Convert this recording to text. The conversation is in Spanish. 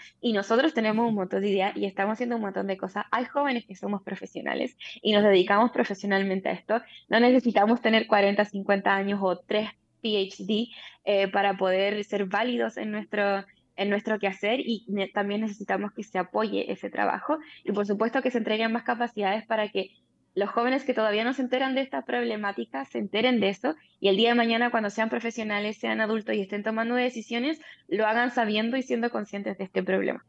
y nosotros tenemos un montón de ideas y estamos haciendo un montón de cosas. Hay jóvenes que somos profesionales y nos dedicamos profesionalmente a esto. No necesitamos tener 40, 50 años o 3 PhD para poder ser válidos en nuestro quehacer y también necesitamos que se apoye ese trabajo y por supuesto que se entreguen más capacidades para que los jóvenes que todavía no se enteran de estas problemáticas se enteren de eso y el día de mañana cuando sean profesionales, sean adultos y estén tomando decisiones, lo hagan sabiendo y siendo conscientes de este problema.